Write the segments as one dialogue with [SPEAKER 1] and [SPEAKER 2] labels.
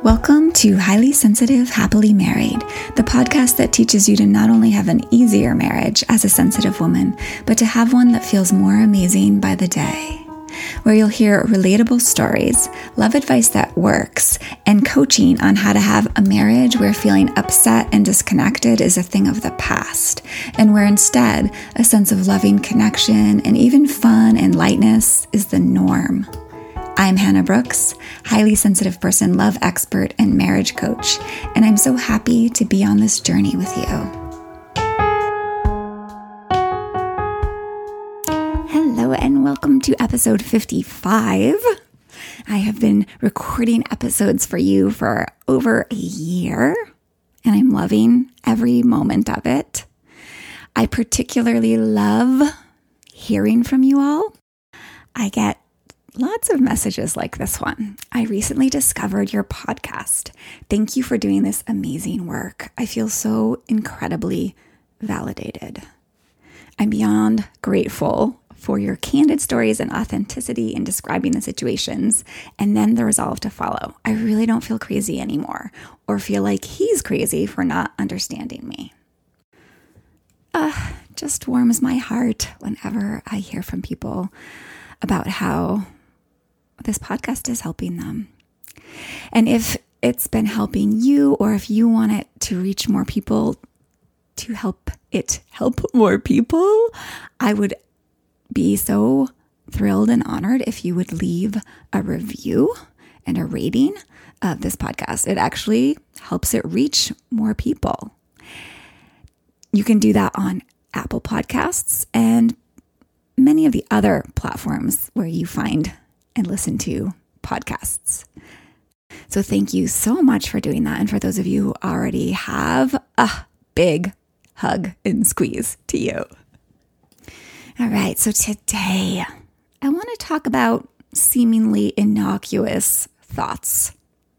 [SPEAKER 1] Welcome to Highly Sensitive, Happily Married, the podcast that teaches you to not only have an easier marriage as a sensitive woman, but to have one that feels more amazing by the day. Where you'll hear relatable stories, love advice that works, and coaching on how to have a marriage where feeling upset and disconnected is a thing of the past, and where instead a sense of loving connection and even fun and lightness is the norm. I'm Hannah Brooks, highly sensitive person, love expert, and marriage coach, and I'm so happy to be on this journey with you. Hello and welcome to episode 55. I have been recording episodes for you for over a year, and I'm loving every moment of it. I particularly love hearing from you all. I get lots of messages like this one. I recently discovered your podcast. Thank you for doing this amazing work. I feel so incredibly validated. I'm beyond grateful for your candid stories and authenticity in describing the situations, and then the resolve to follow. I really don't feel crazy anymore or feel like he's crazy for not understanding me. Just warms my heart whenever I hear from people about how this podcast is helping them. And if it's been helping you, or if you want it to reach more people, to help it help more people, I would be so thrilled and honored if you would leave a review and a rating of this podcast. It actually helps it reach more people. You can do that on Apple Podcasts and many of the other platforms where you find and listen to podcasts. So thank you so much for doing that. And for those of you who already have, a big hug and squeeze to you. All right, so today I want to talk about seemingly innocuous thoughts.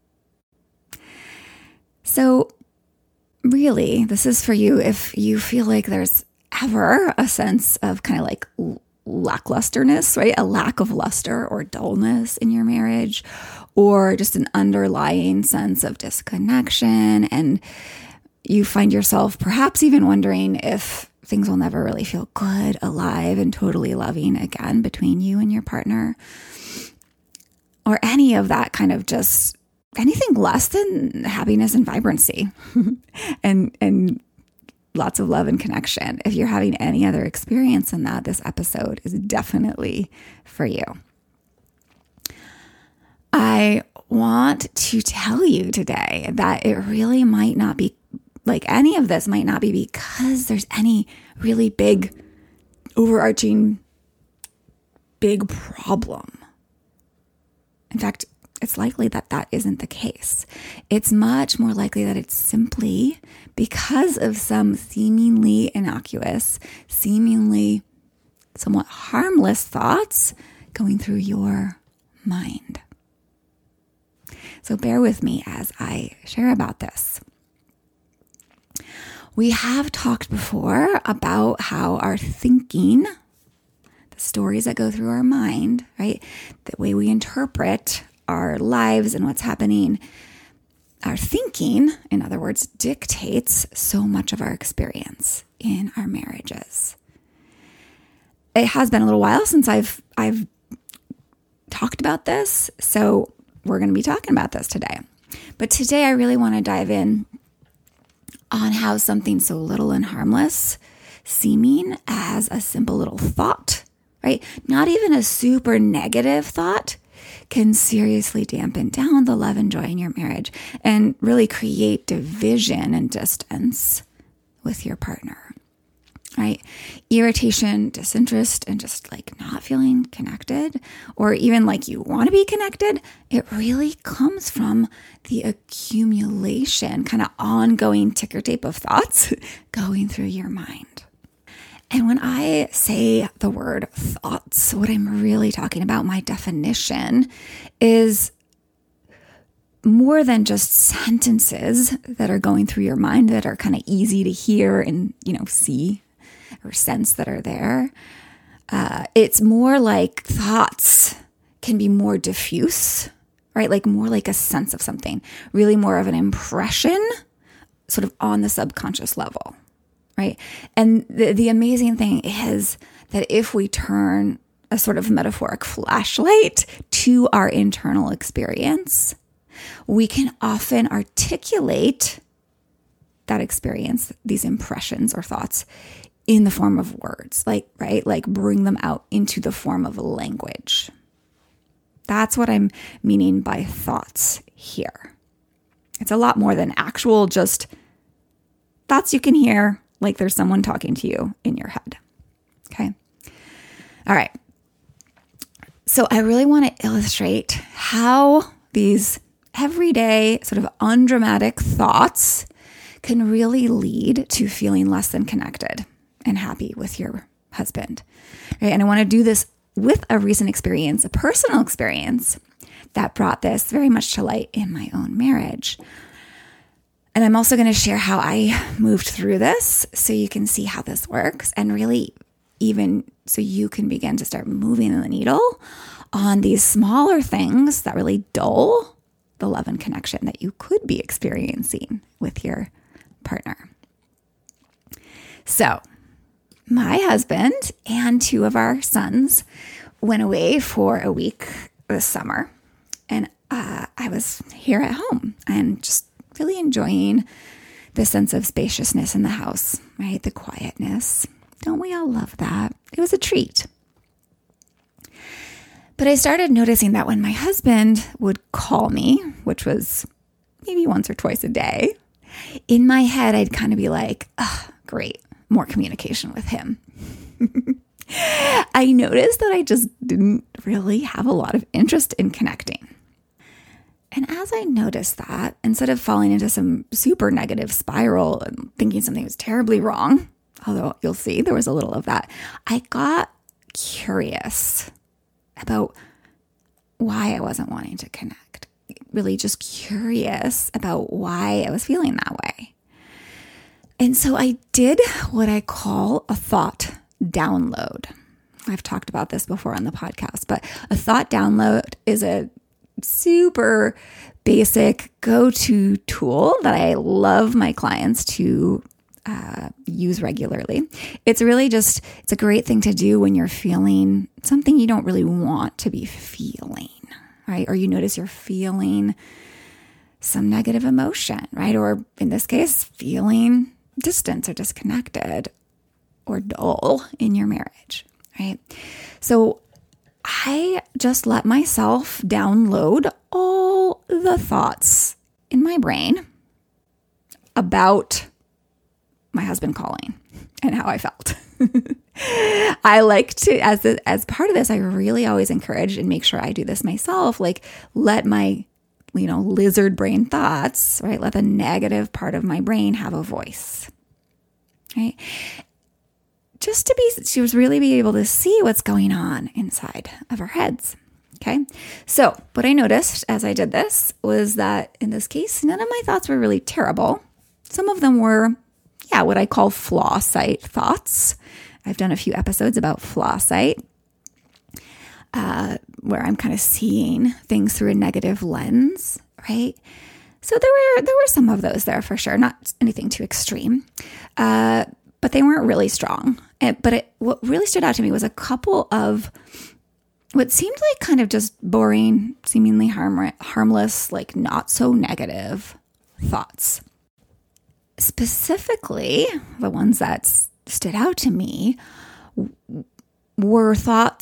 [SPEAKER 1] So really, this is for you if you feel like there's ever a sense of kind of like lacklusterness, right? A lack of luster or dullness in your marriage, or just an underlying sense of disconnection. And you find yourself perhaps even wondering if things will never really feel good, alive, and totally loving again between you and your partner, or any of that kind of just anything less than happiness and vibrancy and lots of love and connection. If you're having any other experience in that, this episode is definitely for you. I want to tell you today that it really might not be like any of this might not be because there's any really big, overarching, big problem. In fact, it's likely that that isn't the case. It's much more likely that it's simply because of some seemingly innocuous, seemingly somewhat harmless thoughts going through your mind. So bear with me as I share about this. We have talked before about how our thinking, the stories that go through our mind, right, the way we interpret our lives and what's happening, our thinking, in other words, dictates so much of our experience in our marriages. It has been a little while since I've talked about this, so we're going to be talking about this today. But today I really want to dive in on how something so little and harmless, seeming as a simple little thought, right? Not even a super negative thought, can seriously dampen down the love and joy in your marriage and really create division and distance with your partner, right? Irritation, disinterest, and just like not feeling connected, or even like you want to be connected, it really comes from the accumulation, kind of ongoing ticker tape of thoughts going through your mind. And when I say the word thoughts, what I'm really talking about, my definition, is more than just sentences that are going through your mind that are kind of easy to hear and, see or sense that are there. It's more like thoughts can be more diffuse right? Like more like a sense of something, really more of an impression sort of on the subconscious level, right? And the amazing thing is that if we turn a sort of metaphoric flashlight to our internal experience, we can often articulate that experience, these impressions or thoughts, in the form of words, like, right? Like bring them out into the form of language. That's what I'm meaning by thoughts here. It's a lot more than actual just thoughts you can hear, like there's someone talking to you in your head. Okay. All right. So I really want to illustrate how these everyday sort of undramatic thoughts can really lead to feeling less than connected and happy with your husband. Right? And I want to do this with a recent experience, a personal experience that brought this very much to light in my own marriage. And I'm also going to share how I moved through this so you can see how this works, and really even so you can begin to start moving the needle on these smaller things that really dull the love and connection that you could be experiencing with your partner. So my husband and two of our sons went away for a week this summer, and I was here at home and just really enjoying the sense of spaciousness in the house, right? The quietness. Don't we all love that? It was a treat. But I started noticing that when my husband would call me, which was maybe once or twice a day, in my head, I'd kind of be like, oh, great, more communication with him. I noticed that I just didn't really have a lot of interest in connecting. And as I noticed that, instead of falling into some super negative spiral and thinking something was terribly wrong, although you'll see there was a little of that, I got curious about why I wasn't wanting to connect. Really just curious about why I was feeling that way. And so I did what I call a thought download. I've talked about this before on the podcast, but a thought download is a super basic go-to tool that I love my clients to use regularly. It's really just, it's a great thing to do when you're feeling something you don't really want to be feeling, right? Or you notice you're feeling some negative emotion, right? Or in this case, feeling distance or disconnected or dull in your marriage, right? So I just let myself download all the thoughts in my brain about my husband calling and how I felt. I like to, as part of this, I really always encourage and make sure I do this myself, like let my, lizard brain thoughts, right? Let the negative part of my brain have a voice, right? Just to really be able to see what's going on inside of our heads. Okay. So what I noticed as I did this was that in this case, none of my thoughts were really terrible. Some of them were, what I call flaw sight thoughts. I've done a few episodes about flaw sight, where I'm kind of seeing things through a negative lens, right? So there were some of those there for sure, not anything too extreme, but they weren't really strong. What really stood out to me was a couple of what seemed like kind of just boring, seemingly harmless, like not so negative thoughts. Specifically, the ones that stood out to me were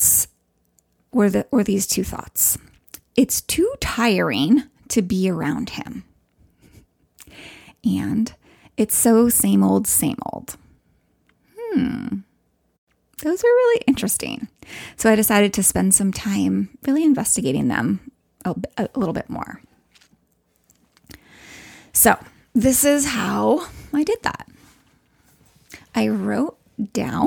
[SPEAKER 1] these two thoughts. It's too tiring to be around him. And it's so same old, same old. Those were really interesting. So I decided to spend some time really investigating them a little bit more. So this is how I did that. I wrote down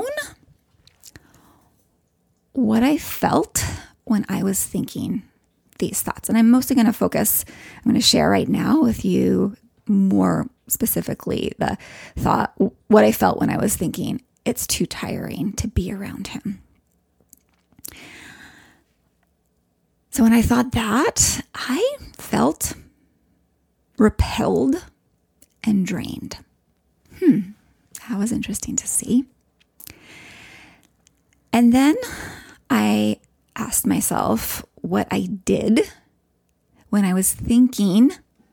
[SPEAKER 1] what I felt when I was thinking these thoughts. And I'm mostly going to share right now with you more specifically the thought, what I felt when I was thinking it's too tiring to be around him. So when I thought that, I felt repelled and drained. That was interesting to see. And then I asked myself what I did when I was thinking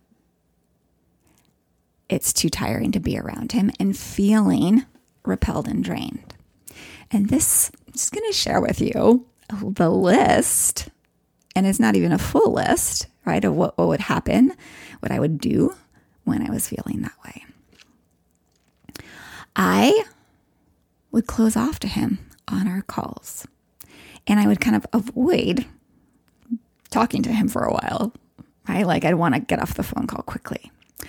[SPEAKER 1] it's too tiring to be around him and feeling repelled and drained. And this, I'm just going to share with you the list, and it's not even a full list, right, of what would happen, what I would do when I was feeling that way. I would close off to him on our calls, and I would kind of avoid talking to him for a while, right? Like I'd want to get off the phone call quickly.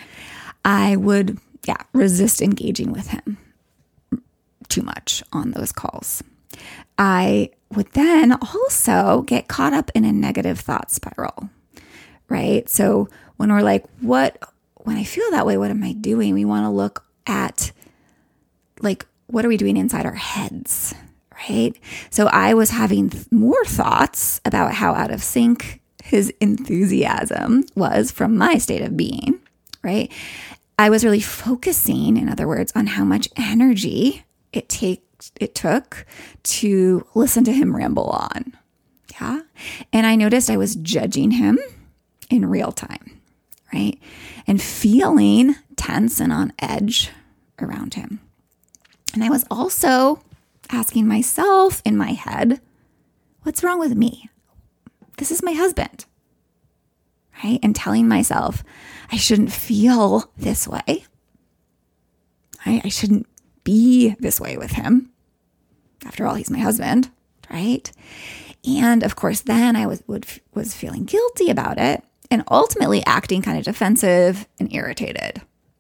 [SPEAKER 1] I would, resist engaging with him too much on those calls. I would then also get caught up in a negative thought spiral, right? So when we're like, when I feel that way, what am I doing? We want to look at like, what are we doing inside our heads, right? So I was having more thoughts about how out of sync his enthusiasm was from my state of being, right? I was really focusing, in other words, on how much energy it took to listen to him ramble on. Yeah. And I noticed I was judging him in real time, right? And feeling tense and on edge around him. And I was also asking myself in my head, what's wrong with me? This is my husband, right? And telling myself I shouldn't feel this way, right? I shouldn't be this way with him. After all, he's my husband, right? And of course, then I was feeling guilty about it and ultimately acting kind of defensive and irritated.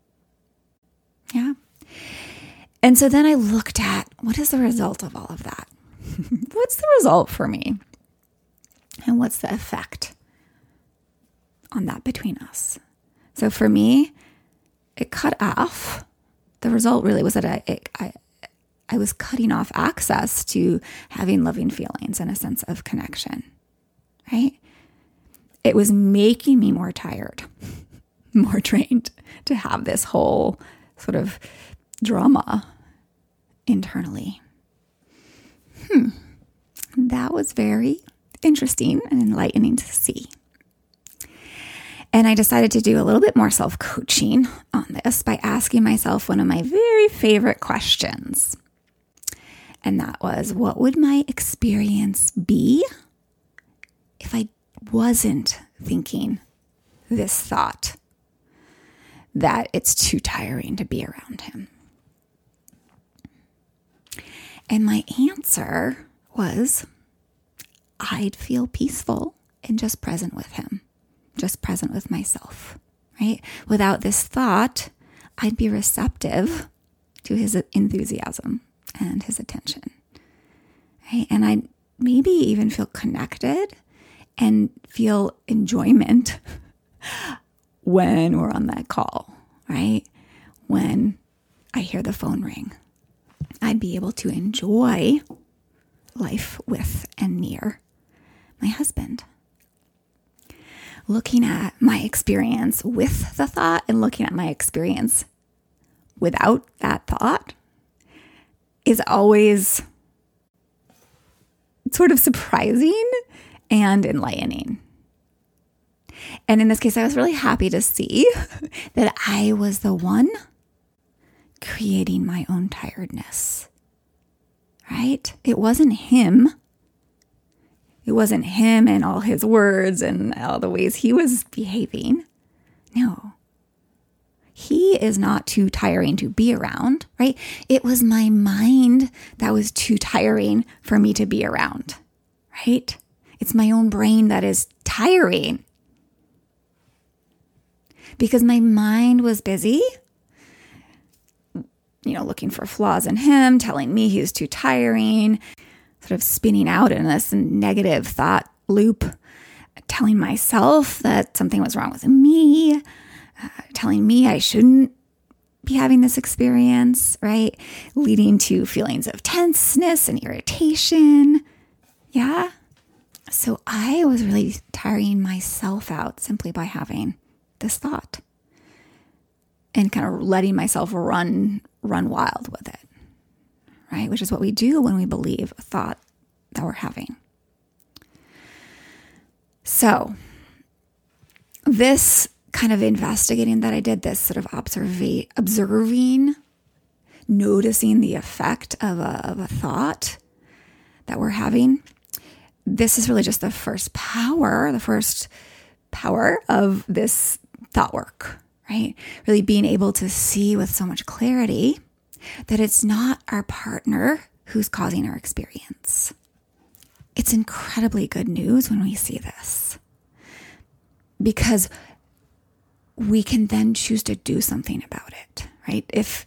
[SPEAKER 1] Yeah. And so then I looked at what is the result of all of that? What's the result for me? And what's the effect on that between us? So for me, it cut off. The result really was that I was cutting off access to having loving feelings and a sense of connection, right? It was making me more tired, more drained to have this whole sort of drama internally. That was very interesting and enlightening to see. And I decided to do a little bit more self-coaching on this by asking myself one of my very favorite questions. And that was, what would my experience be if I wasn't thinking this thought that it's too tiring to be around him? And my answer was, I'd feel peaceful and just present with him, just present with myself, right? Without this thought, I'd be receptive to his enthusiasm and his attention, right? And I'd maybe even feel connected and feel enjoyment when we're on that call, right? When I hear the phone ring, I'd be able to enjoy life with and near my husband. Looking at my experience with the thought and looking at my experience without that thought is always sort of surprising and enlightening. And in this case, I was really happy to see that I was the one creating my own tiredness, right? It wasn't him. It wasn't him and all his words and all the ways he was behaving. No. He is not too tiring to be around, right? It was my mind that was too tiring for me to be around, right? It's my own brain that is tiring. Because my mind was busy, looking for flaws in him, telling me he was too tiring, sort of spinning out in this negative thought loop, telling myself that something was wrong with me, telling me I shouldn't be having this experience, right? Leading to feelings of tenseness and irritation. Yeah. So I was really tiring myself out simply by having this thought and kind of letting myself run wild with it, right? Which is what we do when we believe a thought that we're having. So this kind of investigating that I did, this sort of observing, noticing the effect of a thought that we're having, this is really just the first power of this thought work, right? Really being able to see with so much clarity that it's not our partner who's causing our experience. It's incredibly good news when we see this, because we can then choose to do something about it, right? If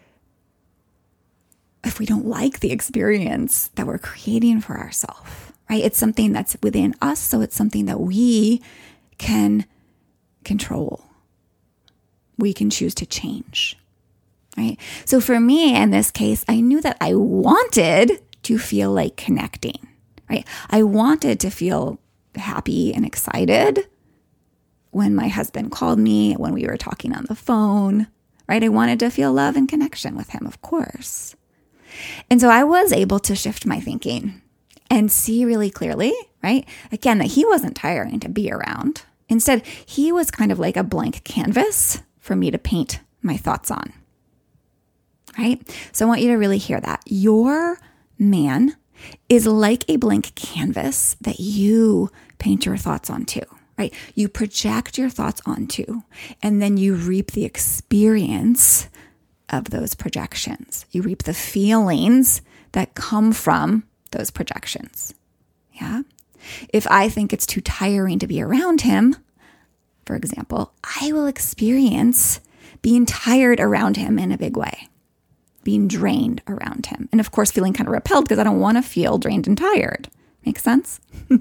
[SPEAKER 1] we don't like the experience that we're creating for ourselves, right? It's something that's within us, so it's something that we can control. We can choose to change, right? So for me, in this case, I knew that I wanted to feel like connecting, right? I wanted to feel happy and excited when my husband called me, when we were talking on the phone, right? I wanted to feel love and connection with him, of course. And so I was able to shift my thinking and see really clearly, right? Again, that he wasn't tiring to be around. Instead, he was kind of like a blank canvas for me to paint my thoughts on, right? So I want you to really hear that. Your man is like a blank canvas that you paint your thoughts onto, right? You project your thoughts onto, and then you reap the experience of those projections. You reap the feelings that come from those projections. Yeah. If I think it's too tiring to be around him, for example, I will experience being tired around him in a big way, being drained around him. And of course, feeling kind of repelled because I don't want to feel drained and tired. Makes sense?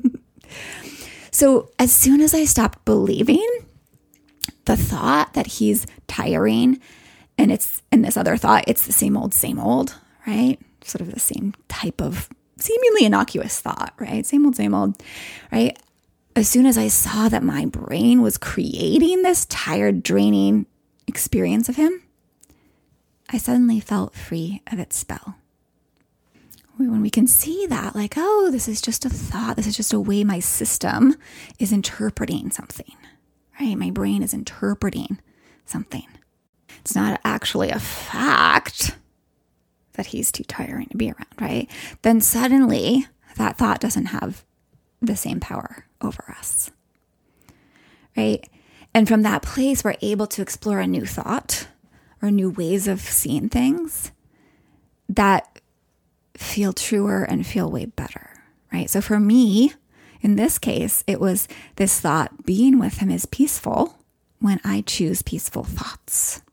[SPEAKER 1] So as soon as I stopped believing the thought that he's tiring, and this other thought, it's the same old, right? Sort of the same type of seemingly innocuous thought, right? Same old, right? As soon as I saw that my brain was creating this tired, draining experience of him, I suddenly felt free of its spell. When we can see that, like, oh, this is just a thought, this is just a way my system is interpreting something, right? My brain is interpreting something. It's not actually a fact that he's too tiring to be around, right? Then suddenly that thought doesn't have the same power over us, right? And from that place, we're able to explore a new thought or new ways of seeing things that feel truer and feel way better, right? So for me, in this case, it was this thought, being with him is peaceful when I choose peaceful thoughts.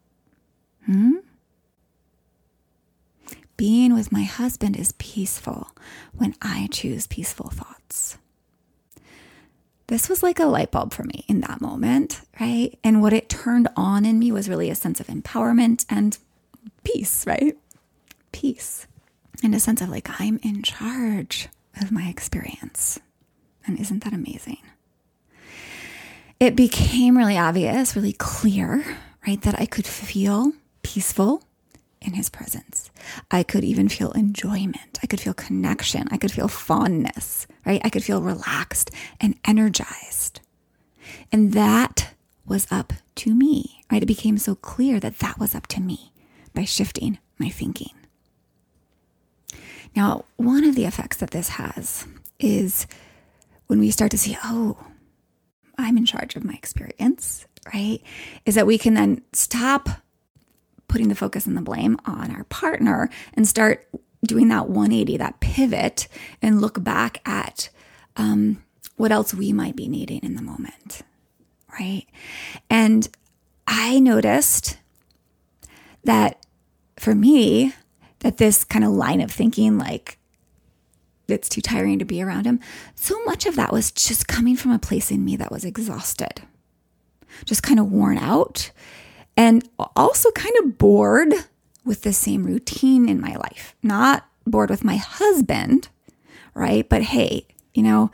[SPEAKER 1] Being with my husband is peaceful when I choose peaceful thoughts. This was like a light bulb for me in that moment, right? And what it turned on in me was really a sense of empowerment and peace, right? Peace. And a sense of like, I'm in charge of my experience. And isn't that amazing? It became really obvious, really clear, right? That I could feel peaceful in his presence. I could even feel enjoyment. I could feel connection. I could feel fondness, right? I could feel relaxed and energized. And that was up to me, right? It became so clear that that was up to me by shifting my thinking. Now, one of the effects that this has is when we start to see, oh, I'm in charge of my experience, right? Is that we can then stop putting the focus and the blame on our partner and start doing that 180, that pivot, and look back at what else we might be needing in the moment, right? And I noticed that for me, that this kind of line of thinking, like, it's too tiring to be around him, so much of that was just coming from a place in me that was exhausted, just kind of worn out, and also kind of bored with the same routine in my life. Not bored with my husband, right? But hey,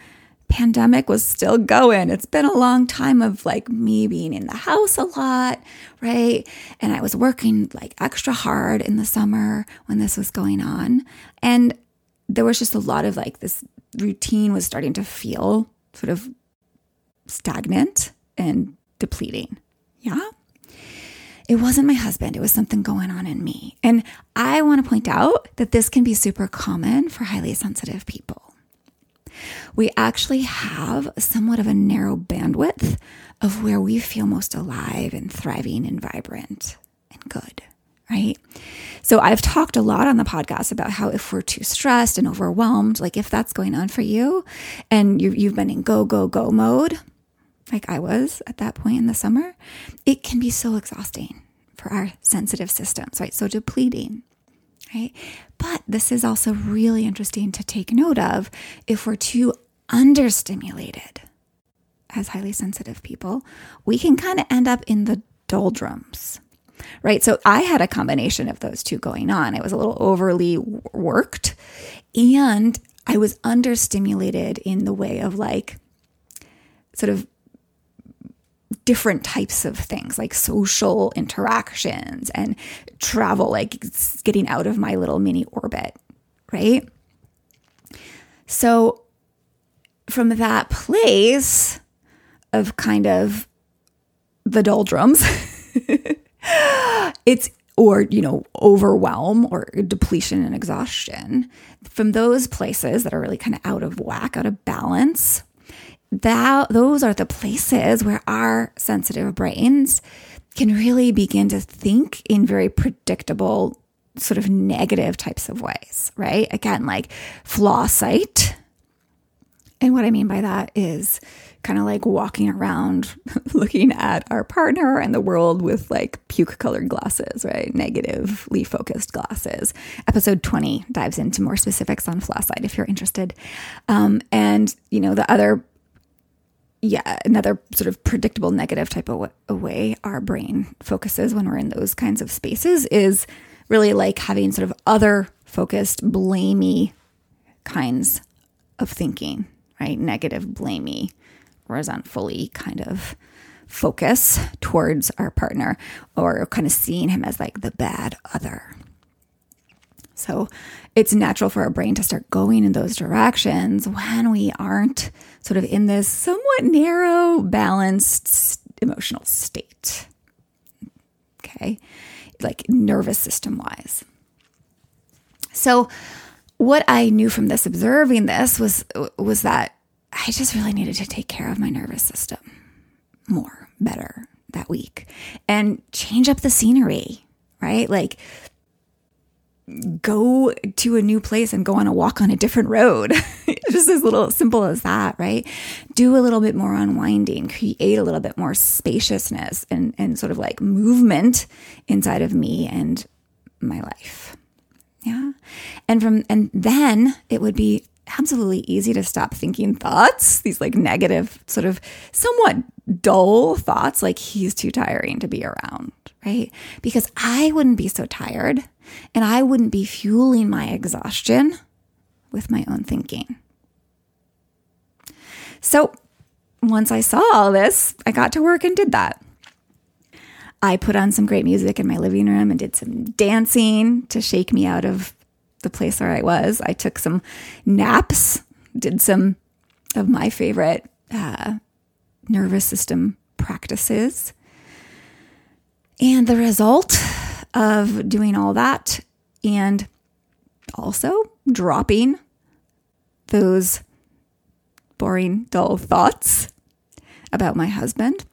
[SPEAKER 1] pandemic was still going. It's been a long time of like me being in the house a lot, right? And I was working like extra hard in the summer when this was going on. And there was just a lot of like this routine was starting to feel sort of stagnant and depleting. Yeah. It wasn't my husband. It was something going on in me. And I want to point out that this can be super common for highly sensitive people. We actually have somewhat of a narrow bandwidth of where we feel most alive and thriving and vibrant and good, right? So I've talked a lot on the podcast about how if we're too stressed and overwhelmed, like if that's going on for you and you've been in go, go, go mode, like I was at that point in the summer, it can be so exhausting for our sensitive systems, right? So depleting, right? But this is also really interesting to take note of if we're too understimulated as highly sensitive people, we can kind of end up in the doldrums, right? So I had a combination of those two going on. It was a little overly worked and I was understimulated in the way of like sort of different types of things like social interactions and travel, like getting out of my little mini orbit, right? So from that place of kind of the doldrums, it's, or, you know, overwhelm or depletion and exhaustion, from those places that are really kind of out of whack, out of balance, those are the places where our sensitive brains can really begin to think in very predictable, sort of negative types of ways, right? Again, like flaw sight. And what I mean by that is kind of like walking around looking at our partner and the world with like puke colored glasses, right? Negatively focused glasses. Episode 20 dives into more specifics on flaw sight if you're interested. And, you know, the other, another sort of predictable negative type of way our brain focuses when we're in those kinds of spaces is really like having sort of other focused, blamey kinds of thinking, right? Negative, blamey, resentfully kind of focus towards our partner, or kind of seeing him as like the bad other. So it's natural for our brain to start going in those directions when we aren't sort of in this somewhat narrow, balanced emotional state. Okay. Like nervous system wise. So what I knew from this, observing this, was that I just really needed to take care of my nervous system more, better that week and change up the scenery, right? Like go to a new place and go on a walk on a different road. Just as little simple as that, right? Do a little bit more unwinding, create a little bit more spaciousness and sort of like movement inside of me and my life. Yeah. And then it would be absolutely easy to stop thinking thoughts, these like negative, sort of somewhat dull thoughts, like he's too tiring to be around, right? Because I wouldn't be so tired and I wouldn't be fueling my exhaustion with my own thinking. So once I saw all this, I got to work and did that. I put on some great music in my living room and did some dancing to shake me out of the place where I was. I took some naps, did some of my favorite nervous system practices. And the result of doing all that and also dropping those boring, dull thoughts about my husband,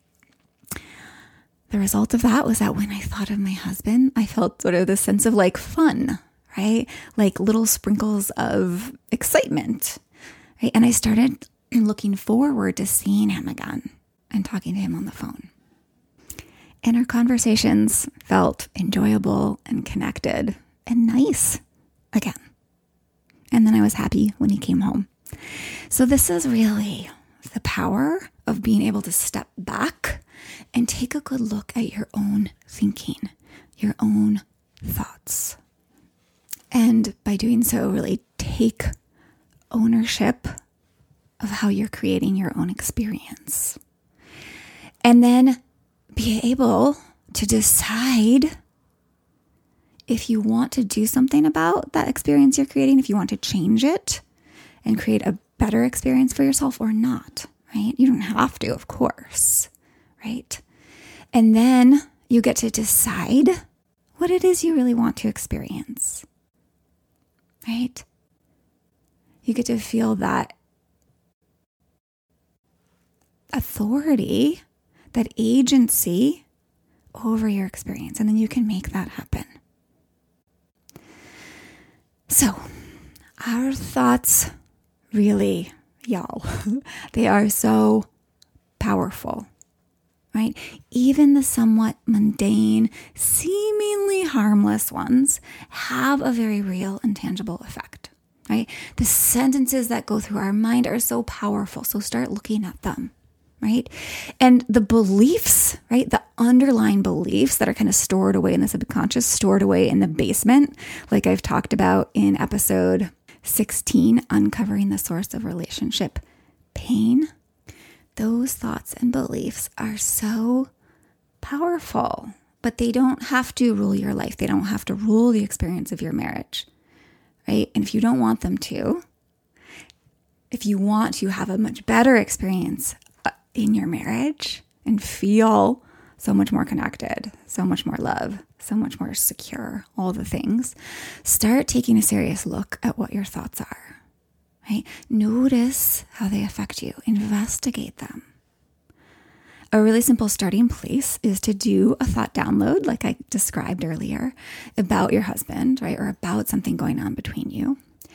[SPEAKER 1] the result of that was that when I thought of my husband, I felt sort of this sense of like fun, right? Like little sprinkles of excitement, right? And I started looking forward to seeing him again and talking to him on the phone. And our conversations felt enjoyable and connected and nice again. And then I was happy when he came home. So this is really the power of being able to step back and take a good look at your own thinking, your own thoughts. And by doing so, really take ownership of how you're creating your own experience. And then be able to decide if you want to do something about that experience you're creating, if you want to change it and create a better experience for yourself or not, right? You don't have to, of course, right? And then you get to decide what it is you really want to experience, right? You get to feel that authority, that agency over your experience, and then you can make that happen. So, our thoughts really, y'all, they are so powerful, right? Even the somewhat mundane, seemingly harmless ones have a very real and tangible effect, right? The sentences that go through our mind are so powerful, so start looking at them, right? And the beliefs, right? The underlying beliefs that are kind of stored away in the subconscious, stored away in the basement, like I've talked about in episode 16, Uncovering the Source of Relationship Pain. Those thoughts and beliefs are so powerful, but they don't have to rule your life. They don't have to rule the experience of your marriage, right? And if you don't want them to, if you want to have a much better experience in your marriage and feel so much more connected, so much more love, so much more secure, all the things, start taking a serious look at what your thoughts are, right? Notice how they affect you. Investigate them. A really simple starting place is to do a thought download, like I described earlier, about your husband, right? Or about something going on between you.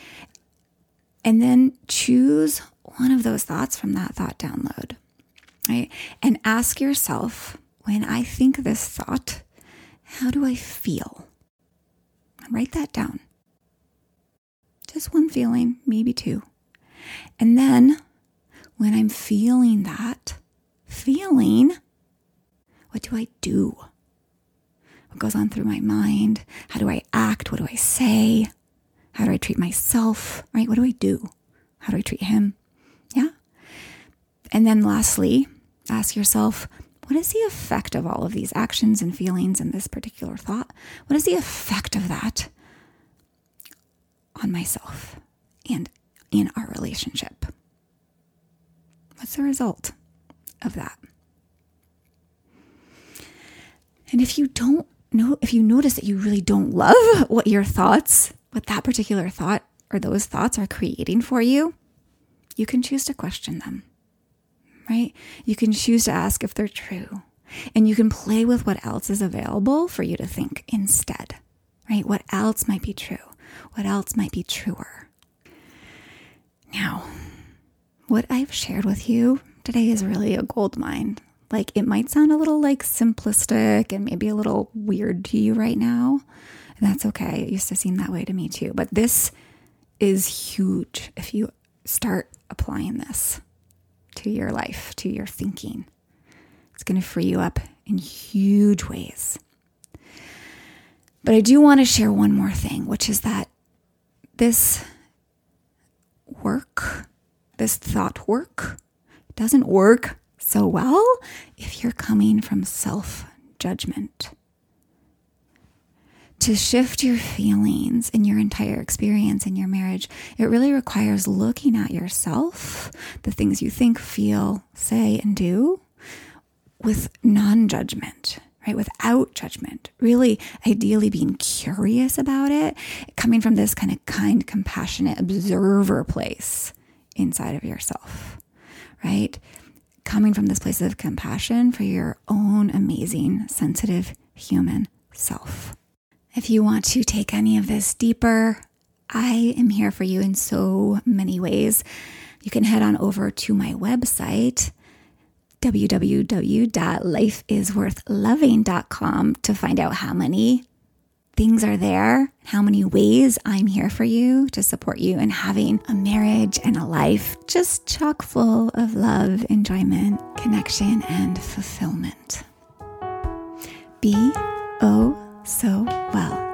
[SPEAKER 1] And then choose one of those thoughts from that thought download, right? And ask yourself, when I think this thought, how do I feel? And write that down. Just one feeling, maybe two. And then when I'm feeling that feeling, what do I do? What goes on through my mind? How do I act? What do I say? How do I treat myself? Right? What do I do? How do I treat him? Yeah. And then lastly, ask yourself, what is the effect of all of these actions and feelings and this particular thought? What is the effect of that on myself and in our relationship? What's the result of that? And if you notice that you really don't love what that particular thought or those thoughts are creating for you, you can choose to question them, right? You can choose to ask if they're true, and you can play with what else is available for you to think instead, right? What else might be true? What else might be truer? Now, what I've shared with you today is really a gold mine. Like, it might sound a little like simplistic and maybe a little weird to you right now. And that's okay. It used to seem that way to me too. But this is huge if you start applying this to your life, to your thinking. It's going to free you up in huge ways. But I do want to share one more thing, which is that this thought work, doesn't work so well if you're coming from self-judgment. To shift your feelings in your entire experience in your marriage, it really requires looking at yourself, the things you think, feel, say, and do, with non-judgment, right? Without judgment. Really, ideally being curious about it, coming from this kind of kind, compassionate observer place inside of yourself, right? Coming from this place of compassion for your own amazing, sensitive human self. If you want to take any of this deeper, I am here for you in so many ways. You can head on over to my website, www.lifeisworthloving.com, to find out how many things are there, how many ways I'm here for you to support you in having a marriage and a life just chock full of love, enjoyment, connection, and fulfillment. Be oh so well.